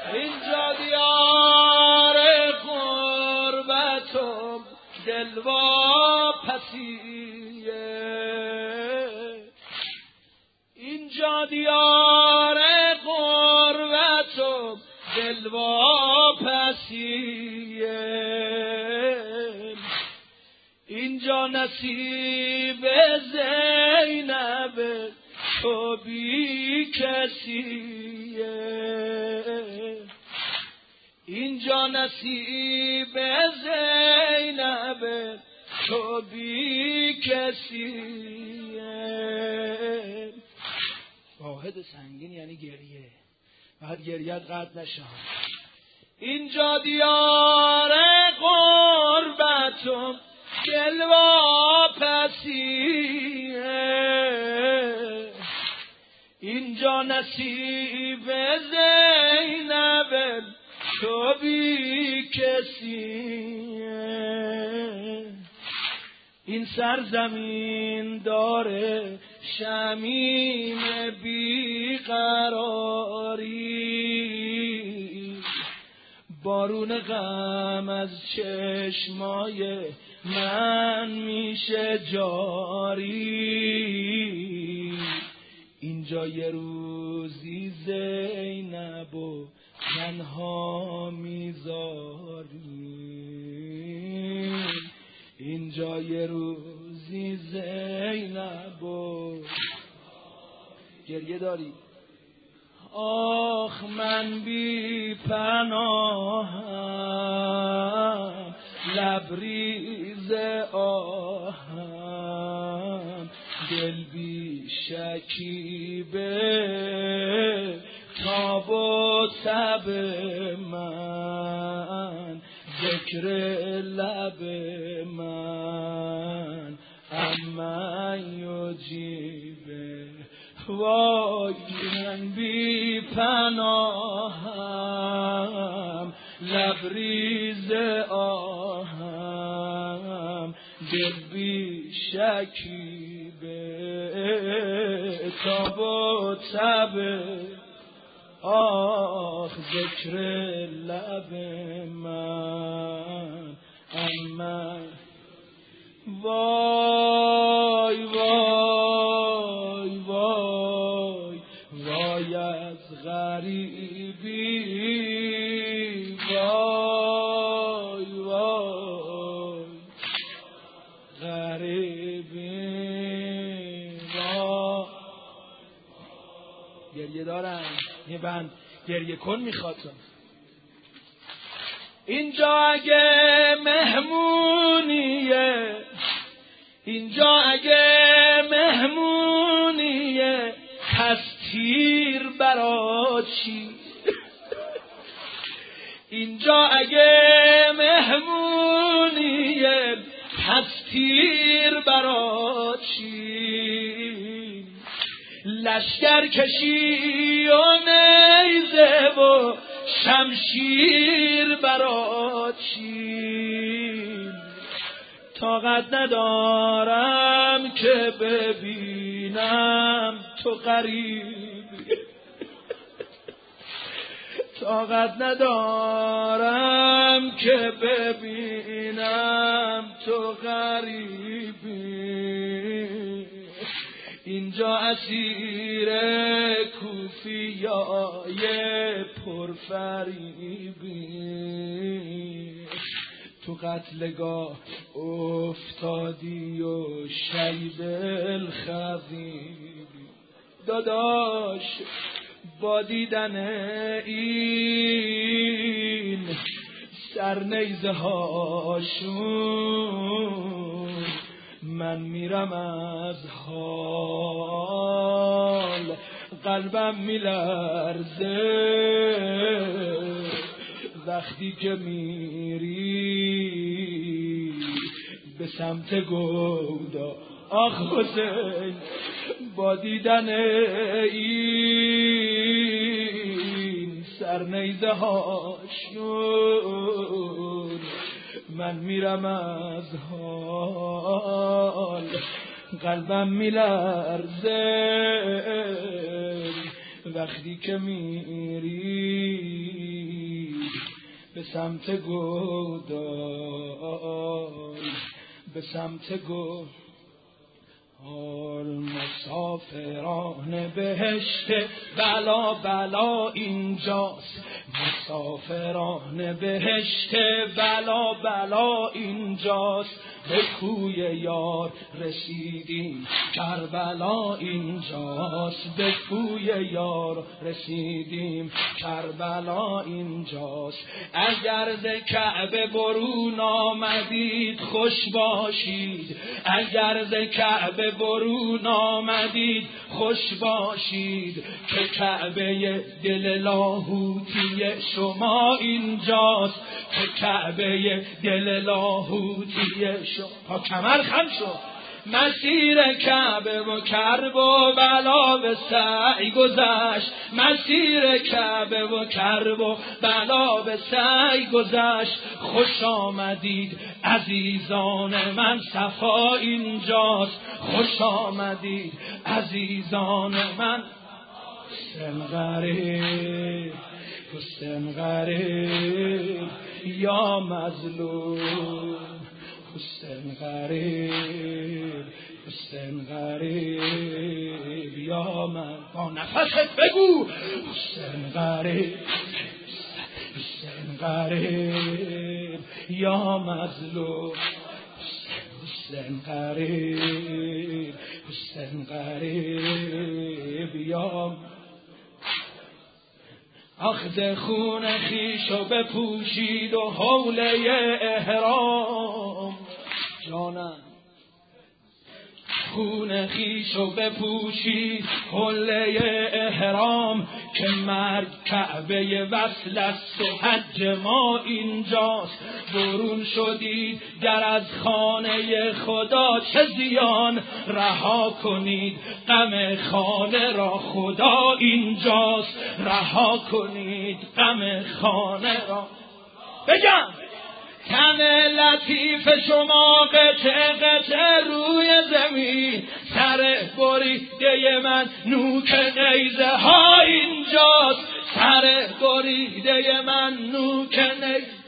اینجا دیار غربت و دلواپسیه، اینجا دیار غربت و دلواپسیه، اینجا نصیب زینب تو بی کسیه، اینجا نصیب زینب تو بی کسیه. واحد سنگین یعنی گریه، بعد گریت قطع نشه. اینجا دیار غربت و دلواپسیه، اینجا نصیب زینب تو بی کسیه، این سرزمین داره شمیم بیقراری، بارون غم از چشمای من میشه جاری، اینجا یه روزی زینب و تنها میذاری، اینجا یه روزی زینب و گریه داری. آخ من بی پناهم، لبریز آهم، دل بی شکیبه، تاب و تب من، ذکر لب من، اما یجیبه. وای من بی پناهم، لبریز آهم، دل بی شکیبه، تاب و تب، آخ ذکر لب من، اما وای وای وای وای از غریبی، وای وای غریبی، وای. گریه دارم یه بند گریه کن میخوادم. اینجا اگه مهمونیه، اینجا اگه مهمونیه، پس تیر برا چی؟ اینجا اگه مهمونیه، پس تیر برا چی؟ لشکر کشی و نیزه و شمشیر برا چی؟ طاقت ندارم که ببینم تو غریبی، طاقت ندارم که ببینم تو غریبی، اینجا اسیر کوفیای پرفریبی، تو قتلگاه افتادی و شیب الخضیبی. داداش با دیدن این سرنیزه هاشون، من میرم از حال، قلبم میلرزه وقتی که میری به سمت گودا. آخ حسین با دیدن این سرنیزه هاشون، من میرم از حال، قلبم میلرزه وقتی که میری به سمت گودال، به سمت گودال. مسافران بهشت بلا بلا اینجاست، مسافران بهشت بلا بلا اینجاست. به کوی یار رسیدیم کربلا اینجاست، به کوی یار رسیدیم کربلا اینجاست. اگر ز کعبه برون آمدید خوش باشید، اگر ز کعبه برون آمدید خوش باشید، که کعبه دل لاهوتی شما اینجاست، که کعبه دل لاهوتی شما. کمر خم شد. مسیر کعبه و کرب و بلا به سعی گذشت، مسیر کعبه و کرب و بلا به سعی گذشت. خوش آمدید عزیزان من صفا اینجاست، خوش آمدید عزیزان من. حسین غریب، حسین غریب یا مظلوم، حسین غریب، حسین غریب یا من. با نفست بگو حسین غریب، حسین غریب یا مظلوم، حسین غریب، حسین غریب یا من. اخذ خون خیشو بپوشید و حوله احرام، جانم خون خیشو بپوشید حوله احرام، که مرگ کعبه وصل است و حج ما اینجاست. برون شدید گر از خانه خدا چه زیان، رها کنید غم خانه را خدا اینجاست، رها کنید غم خانه را. بگم تن لطیف شما قطع قطع روی زمین، سر بریده من نوک نیزه ها اینجاست، سر بریده من نوک نیزه.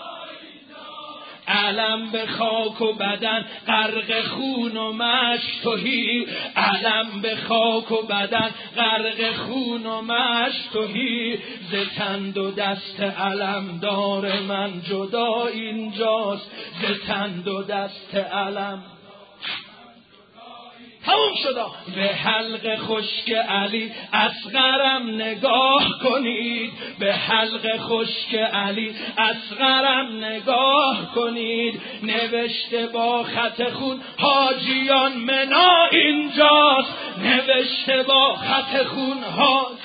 علم به خاک و بدن غرق خون و مشک تهی، علم به خاک و بدن غرق خون و مشک تهی. ز تن و دست علم دار من جدا اینجاست، ز تن و دست علم. تموم شد. به حلق خشک علی اصغرم نگاه کنید، به حلق خشک علی اصغرم نگاه کنید. نوشته با خط خون حاجیان منا اینجاست، نوشته با خط خون حاجیان.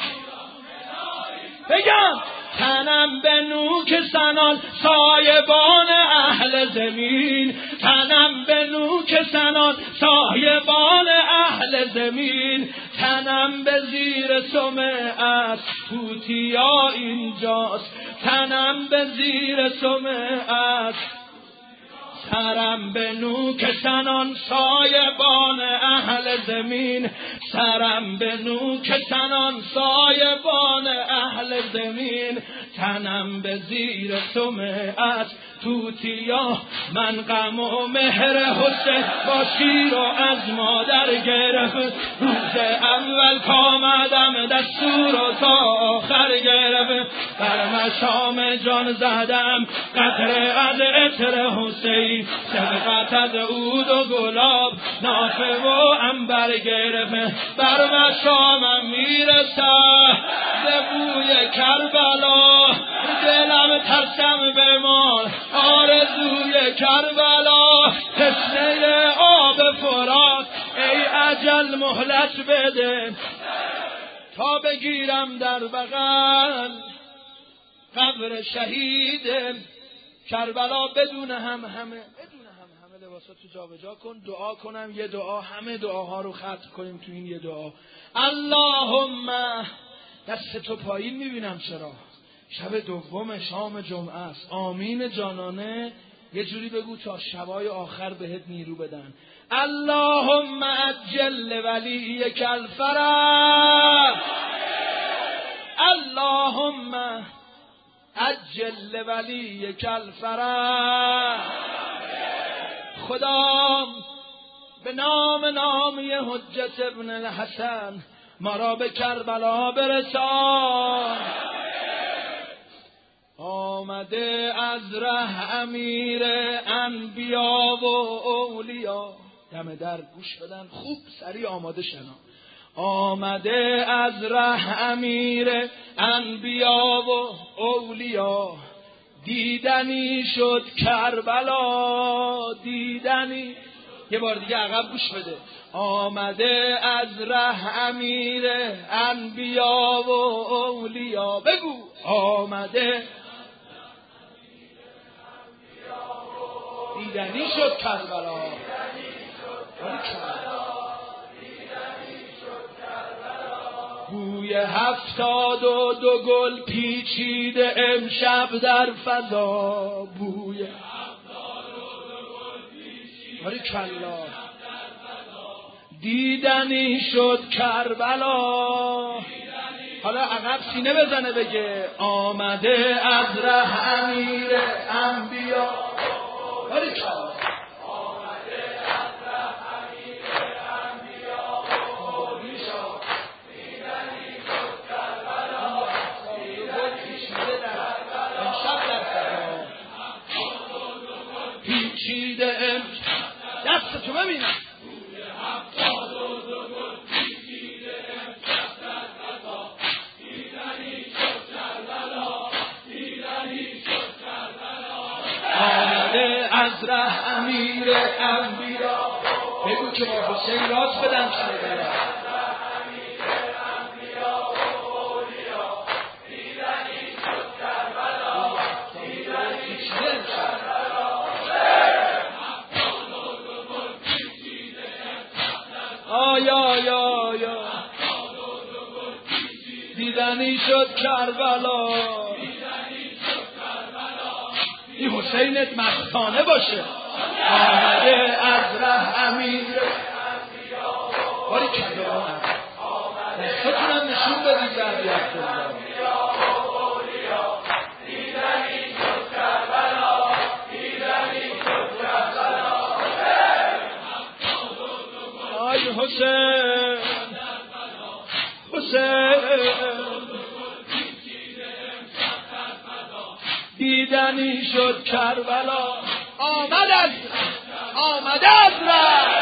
بگم تنم به نوک سنان سایبان اهل زمین، تنم به نوک سنان سایبان اهل زمین. تنم به زیر سم از توتیا اینجاست، تنم به زیر سم از. سرم به نوک سنان سایبان اهل زمین، سرم به نوک سنان سایبان اهل زمین. تنم به زیر سمعت توتیا، من غم و مهر حسین با شیر و از مادر گرفت. روز اول کامدم دستور و تا آخر گرفت، بر مشام جان زدم قطره از عطر حسین، سبقت از عود و گلاب نافه و عنبر گرفت. بر مشامم میرسد ز بوی کربلا، دلم ترسم بمان آرزوی کربلا. تشنه آب فرات ای اجل مهلت بده، تا بگیرم در بغل قبر شهید کربلا. بدون همه لباساتو جا به جا کن، دعا کنم یه دعا، همه دعاها رو ختم کنیم تو این یه دعا. اللهم، دستتو پایین میبینم چرا؟ شب دوم شام جمعه است. آمین جانانه یه جوری بگو تا شبای آخر بهت نیرو بدن. اللهم عجل ولیک الفرج، اللهم عجل ولی کالفرج. خدا به نامی حجت ابن الحسن ما را به کربلا برسان. آمده از ره امیر انبیا و اولیا. دم در گوش بدن خوب سریع آماده شنا. آمده از ره امیر انبیا و اولیا. دیدنی شد کربلا، دیدنی. یه بار دیگه عقب گوش بده. آمده از ره امیر انبیا و اولیا. بگو آمده دیدنی شد کربلا. بوی 72 گل پیچیده امشب در فضا. بوی 72 گل پیچیده کلا. دیدنی شد کربلا. حالا عقب سینه بزنه بگه آمده از ره امیر انبیا. باریکلا. دستتو ببینم. آمده از ره امیر انبیا. بگو که با حسین راست بدن شده. یا دیدنی شد کربلا. این حسینت مستانه باشه. آمده از ره امیر. باری کلام دستاتونم نشون بدید در حسین دیدنی شد کربلا. آمده از ره.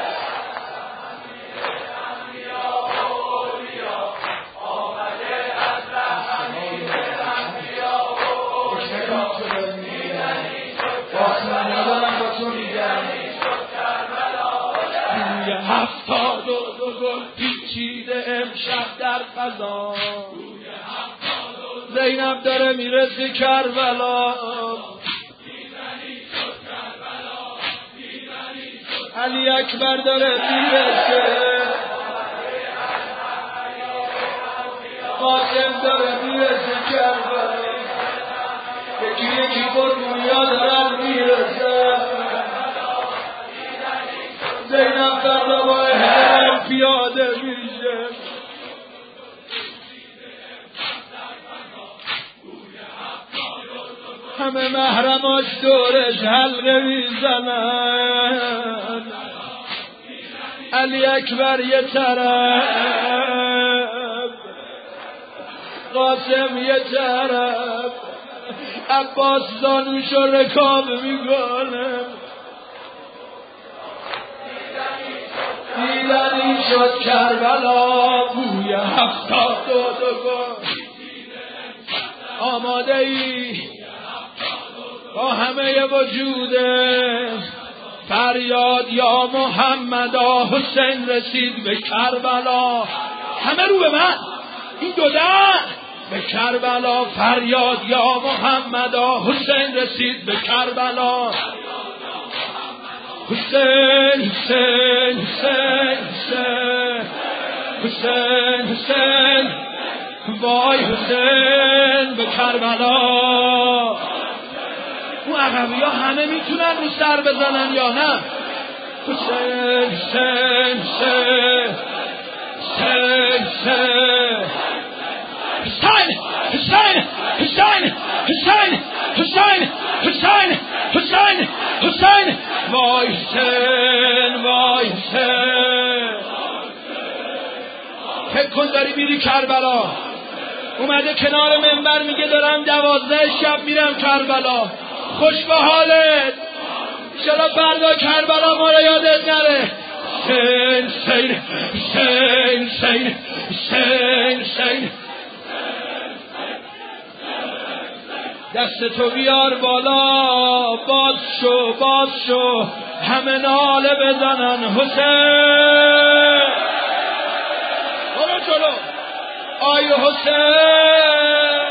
بوی 72 گل پیچیده امشب در فضا. زینب داره میرسه کربلا. علی اکبر داره میرسه. قاسم داره میرسه کربلا. یکی قربونیا دارن میرسه. زینب در با احرام پیاده میشه. همه محرماش دورش حلقه میزنن. علی اکبر یه طرف، قاسم یه طرف، عباس زانوشو رکاب میکنه. دیدنی شد کربلا. بوی 72 گل. آماده ای با همه وجوده فریاد یا محمدا. حسین رسید به کربلا. همه رو به من. این دو به کربلا. فریاد یا محمدا. حسین رسید به کربلا. حسین حسین حسین حسین حسین وای حسین به کربلا. اون عقبی ها همه میتونن رو سر بزنن یا نه؟ حسین حسین حسین حسین حسین حسین حسین حسین حسین وای حسین وای حسین. فکر کن داری میری کربلا، اومده کنار منبر میگه دارم 12 شب میرم کربلا. خوش به حالت، چرا فردا کربلا ما را یادت نره. حسین حسین حسین حسین حسین حسین. دست تو بیار بالا، باز شو باز شو، همه ناله بزنن حسین. برو جلو آی حسین،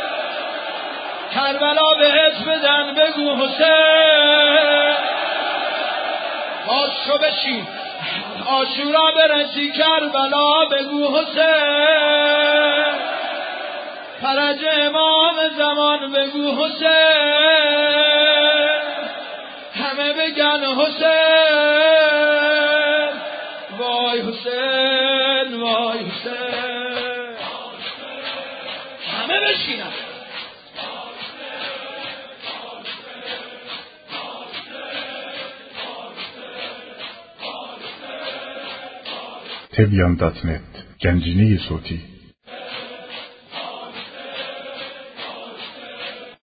کربلا بهت بدن بگو حسین. باز شو بشین، عاشورا برسی کربلا بگو حسین. فرج امام زمان بگو حسین، همه بگن حسین. وای حسین وای حسین، همه بشینن. تبیان.net گنجینه صوتی